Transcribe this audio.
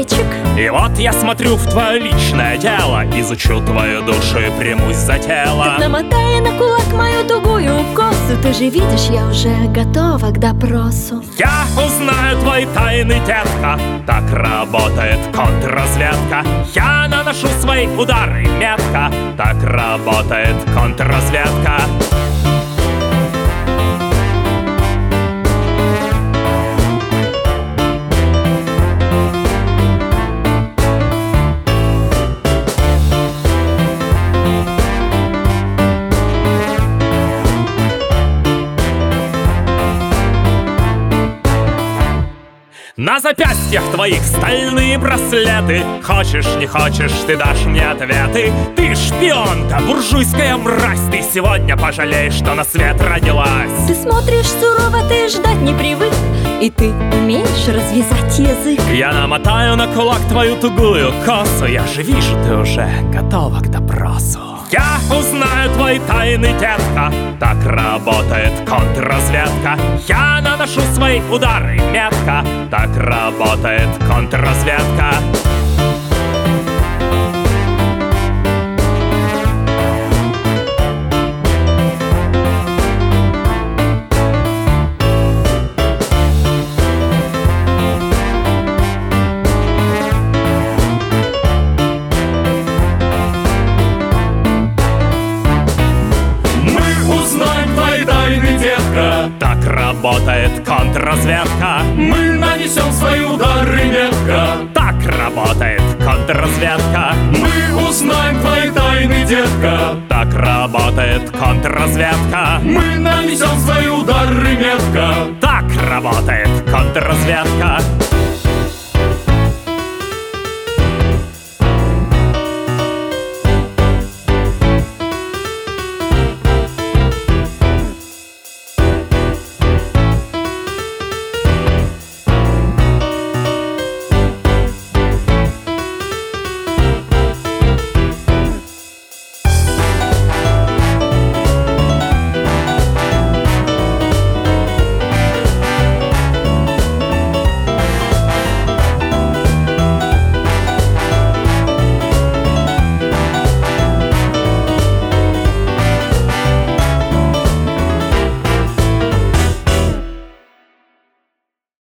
человечек. И вот я смотрю в твое личное дело, изучу твою душу и примусь за тело. Так намотай на кулак мою тугую косу. Ты же видишь, я уже готова к допросу. Я узнаю твои тайны, детка. Так работает контрразведка. Я наношу свои удары метко. Так работает контрразведка. На запястьях твоих стальные браслеты. Хочешь, не хочешь, ты дашь мне ответы. Ты шпионка, буржуйская мразь. Ты сегодня пожалеешь, что на свет родилась. Ты смотришь сурово, ты ждать не привык. И ты умеешь развязать язык. Я намотаю на кулак твою тугую косу. Я же вижу, ты уже готова к допросу. Я узнаю твои тайны, детка. Так работает контрразведка. Я наношу свои удары метко. Так работает контрразведка. Так работает контрразведка. Мы нанесем свои удары метко. Так работает контрразведка. Мы узнаем твои тайны, детка. Так работает контрразведка. Мы нанесем свои удары метко. Так работает контрразведка.